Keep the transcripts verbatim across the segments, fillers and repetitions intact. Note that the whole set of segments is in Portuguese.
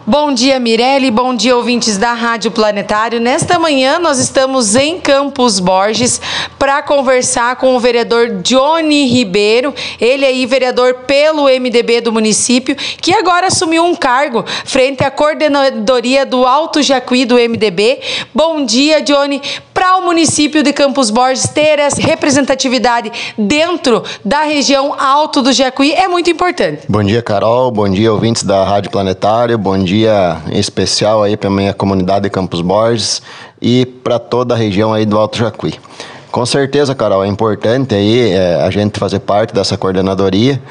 Bom dia, Mirelle, bom dia, ouvintes da Rádio Planetário. Nesta manhã, nós estamos em Campos Borges para conversar com o vereador Johnny Ribeiro, ele aí, vereador pelo M D B do município, que agora assumiu um cargo frente à coordenadoria do Alto Jacuí do M D B. Bom dia, Johnny. Para o município de Campos Borges ter essa representatividade dentro da região Alto do Jacuí é muito importante. Bom dia, Carol. Bom dia, ouvintes da Rádio Planetário. Bom dia em especial aí para a minha comunidade de Campos Borges e para toda a região aí do Alto Jacuí. Com certeza, Carol, é importante aí é, a gente fazer parte dessa coordenadoria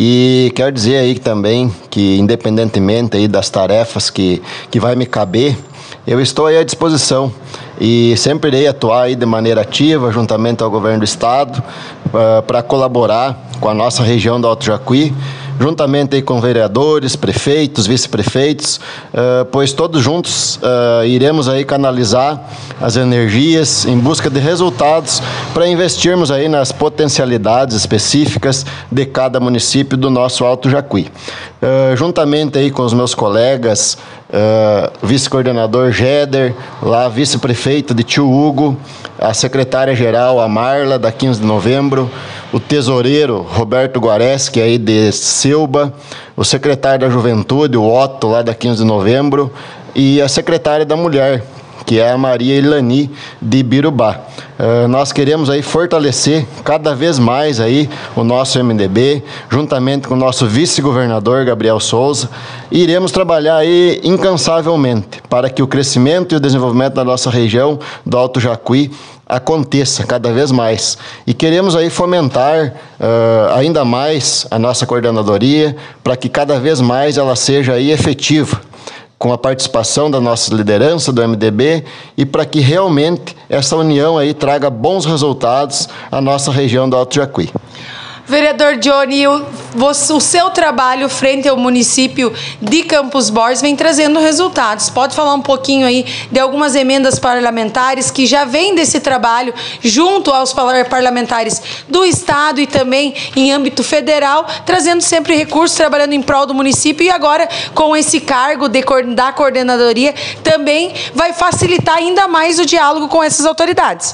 e quero dizer aí também que, independentemente aí das tarefas que, que vai me caber, eu estou aí à disposição e sempre irei atuar aí de maneira ativa, juntamente ao governo do estado, uh, para colaborar com a nossa região do Alto Jacuí, juntamente aí com vereadores, prefeitos, vice-prefeitos, uh, pois todos juntos uh, iremos aí canalizar as energias em busca de resultados para investirmos aí nas potencialidades específicas de cada município do nosso Alto Jacuí. Uh, juntamente aí com os meus colegas, uh, vice-coordenador Géder, lá vice-prefeito de Tio Hugo, a secretária-geral, a Marla, da quinze de novembro, o tesoureiro Roberto Guareschi, aí de Silba, o secretário da Juventude, o Otto, lá da quinze de novembro, e a secretária da Mulher, que é a Maria Ilani, de Birubá. Uh, nós queremos aí fortalecer cada vez mais aí o nosso M D B, juntamente com o nosso vice-governador Gabriel Souza, e iremos trabalhar aí incansavelmente para que o crescimento e o desenvolvimento da nossa região do Alto Jacuí aconteça cada vez mais. E queremos aí fomentar uh, ainda mais a nossa coordenadoria para que cada vez mais ela seja aí efetiva, com a participação da nossa liderança do M D B e para que realmente essa união aí traga bons resultados à nossa região do Alto Jacuí. Vereador Johnny, o, o seu trabalho frente ao município de Campos Borges vem trazendo resultados. Pode falar um pouquinho aí de algumas emendas parlamentares que já vêm desse trabalho junto aos parlamentares do Estado e também em âmbito federal, trazendo sempre recursos, trabalhando em prol do município e agora com esse cargo de, da coordenadoria também vai facilitar ainda mais o diálogo com essas autoridades.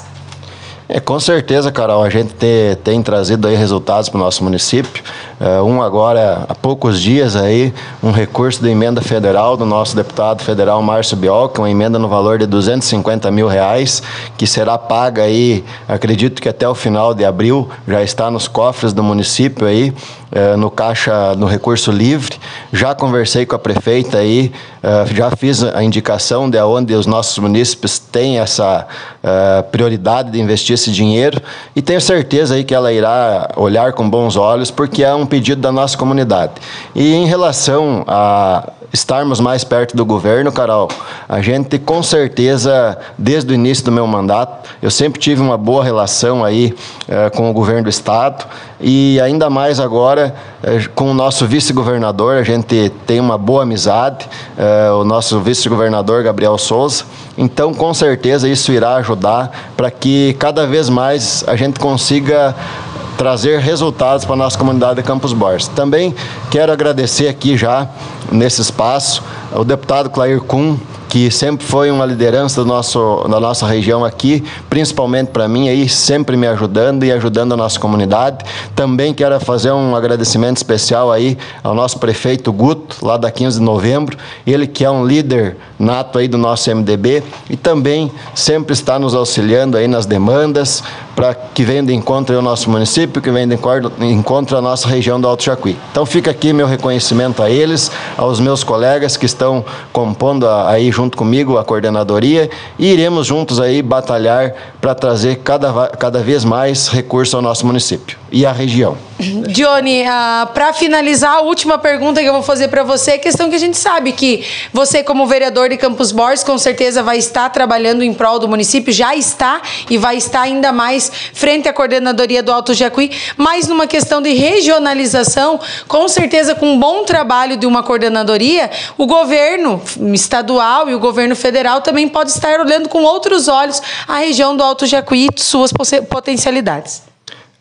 É, com certeza, Carol, a gente te, tem trazido aí resultados para o nosso município. Uh, um agora, há poucos dias aí, um recurso de emenda federal do nosso deputado federal Márcio Biolca, uma emenda no valor de duzentos e cinquenta mil reais, que será paga aí, acredito que até o final de abril, já está nos cofres do município aí, uh, no caixa, no recurso livre. Já conversei com a prefeita aí, uh, já fiz a indicação de onde os nossos munícipes têm essa uh, prioridade de investir esse dinheiro e tenho certeza aí que ela irá olhar com bons olhos porque é um pedido da nossa comunidade. E em relação a estarmos mais perto do governo, Carol, a gente com certeza, desde o início do meu mandato, eu sempre tive uma boa relação aí eh, com o governo do estado e ainda mais agora eh, com o nosso vice-governador, a gente tem uma boa amizade, eh, o nosso vice-governador Gabriel Souza. Então, com certeza, isso irá ajudar para que cada vez mais a gente consiga trazer resultados para a nossa comunidade de Campos Borges. Também quero agradecer aqui já, nesse espaço, o deputado Clair Kuhn, que sempre foi uma liderança do nosso, da nossa região aqui, principalmente para mim, aí, sempre me ajudando e ajudando a nossa comunidade. Também quero fazer um agradecimento especial aí ao nosso prefeito Guto, lá da quinze de novembro, ele que é um líder nato aí do nosso M D B e também sempre está nos auxiliando aí nas demandas para que venha de encontro ao nosso município, que venha de encontro à nossa região do Alto Jacuí. Então fica aqui meu reconhecimento a eles, aos meus colegas que estão compondo aí junto comigo a coordenadoria e iremos juntos aí batalhar para trazer cada, cada vez mais recursos ao nosso município e à região. Johnny, uh, para finalizar, a última pergunta que eu vou fazer para você é a questão que a gente sabe que você, como vereador de Campos Borges, com certeza vai estar trabalhando em prol do município, já está e vai estar ainda mais frente à coordenadoria do Alto Jacuí, mas numa questão de regionalização, com certeza com um bom trabalho de uma coordenadoria, o governo estadual e o governo federal também pode estar olhando com outros olhos a região do Alto Jacuí e suas potencialidades.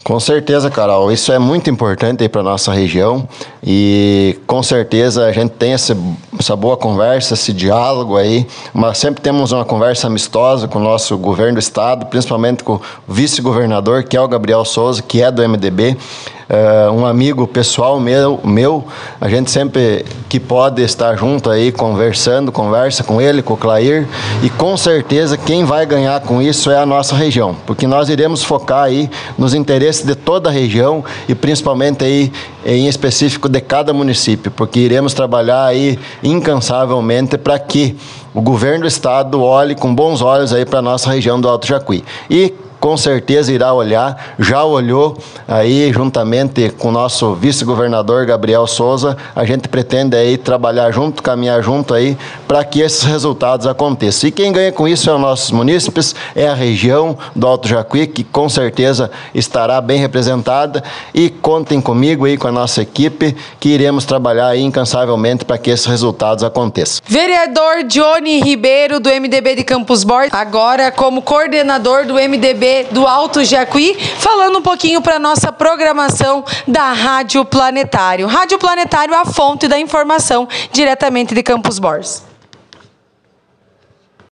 Com certeza, Carol, isso é muito importante para a nossa região e com certeza a gente tem essa, essa boa conversa, esse diálogo aí, mas sempre temos uma conversa amistosa com o nosso governo do estado, principalmente com o vice-governador, que é o Gabriel Souza, que é do M D B, uh, um amigo pessoal meu, meu, a gente sempre que pode estar junto aí conversando, conversa com ele, com o Clair, e com certeza quem vai ganhar com isso é a nossa região, porque nós iremos focar aí nos interesses de toda a região e principalmente aí em específico de cada município, porque iremos trabalhar aí incansavelmente para que o governo do estado olhe com bons olhos aí para a nossa região do Alto Jacuí. E com certeza irá olhar, já olhou aí juntamente com o nosso vice-governador Gabriel Souza, a gente pretende aí trabalhar junto, caminhar junto aí para que esses resultados aconteçam. E quem ganha com isso é os nossos munícipes, é a região do Alto Jacuí, que com certeza estará bem representada, e contem comigo aí com a nossa equipe, que iremos trabalhar aí incansavelmente para que esses resultados aconteçam. Vereador Johnny Ribeiro, do M D B de Campos Borges, agora como coordenador do M D B do Alto Jacuí, falando um pouquinho para nossa programação da Rádio Planetário. Rádio Planetário, a fonte da informação diretamente de Campos Borges.